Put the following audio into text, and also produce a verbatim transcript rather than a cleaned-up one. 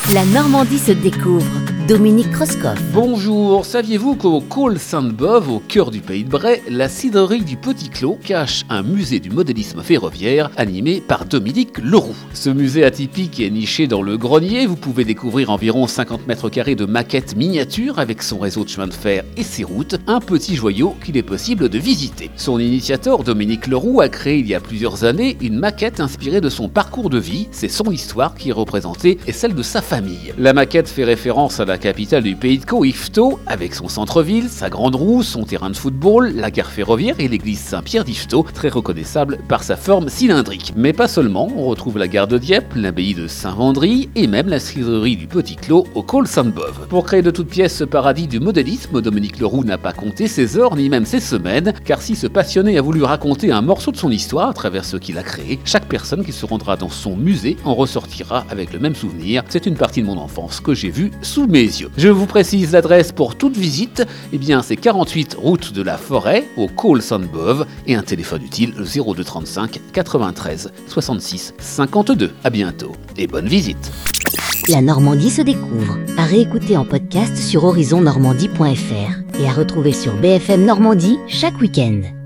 La Normandie se découvre. Dominique Krauskopf. Bonjour, saviez-vous qu'au Col Sainte-Beuve, au cœur du pays de Bray, la cidrerie du Petit Clos cache un musée du modélisme ferroviaire animé par Dominique Leroux. Ce musée atypique est niché dans le grenier. Vous pouvez découvrir environ cinquante mètres carrés de maquettes miniatures avec son réseau de chemin de fer et ses routes, un petit joyau qu'il est possible de visiter. Son initiateur, Dominique Leroux, a créé il y a plusieurs années une maquette inspirée de son parcours de vie. C'est son histoire qui est représentée et celle de sa famille. La maquette fait référence à la capitale du pays de Caux, Yvetot, avec son centre-ville, sa grande roue, son terrain de football, la gare ferroviaire et l'église Saint-Pierre d'Yvetot, très reconnaissable par sa forme cylindrique. Mais pas seulement, on retrouve la gare de Dieppe, l'abbaye de Saint-Vendry et même la cidrerie du Petit Clos au Col Sainte-Beuve. Pour créer de toutes pièces ce paradis du modélisme, Dominique Leroux n'a pas compté ses heures ni même ses semaines, car si ce passionné a voulu raconter un morceau de son histoire à travers ce qu'il a créé, chaque personne qui se rendra dans son musée en ressortira avec le même souvenir. C'est une partie de mon enfance que j'ai vue sous mes yeux. Je vous précise l'adresse pour toute visite, eh bien c'est quarante-huit route de la Forêt au Col Sainte-Beuve et un téléphone utile zéro deux trente-cinq quatre-vingt-treize soixante-six cinquante-deux. À bientôt et bonne visite. La Normandie se découvre. À réécouter en podcast sur horizon normandie point f r et à retrouver sur B F M Normandie chaque week-end.